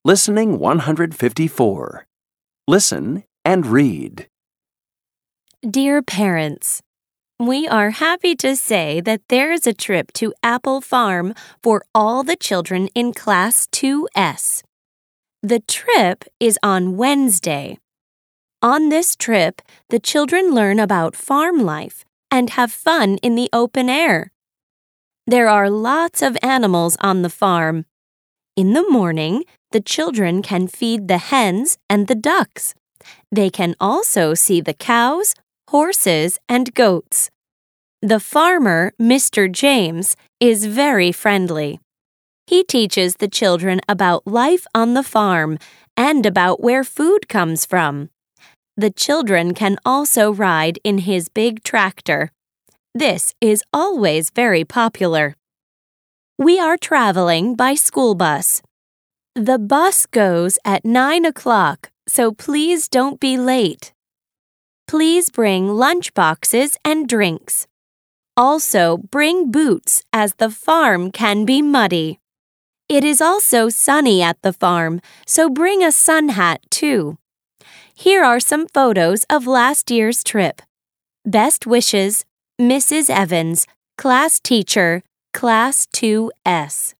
Listening 154. Listen and read. Dear parents, we are happy to say that there is a trip to Apple Farm for all the children in Class 2S. The trip is on Wednesday. On this trip, the children learn about farm life and have fun in the open air. There are lots of animals on the farm. In the morning, the children can feed the hens and the ducks. They can also see the cows, horses, and goats. The farmer, Mr. James, is very friendly. He teaches the children about life on the farm and about where food comes from. The children can also ride in his big tractor. This is always very popular. We are traveling by school bus. The bus goes at 9 o'clock, so please don't be late. Please bring lunch boxes and drinks. Also, bring boots as the farm can be muddy. It is also sunny at the farm, so bring a sun hat too. Here are some photos of last year's trip. Best wishes, Mrs. Evans, class teacher, Class 2S.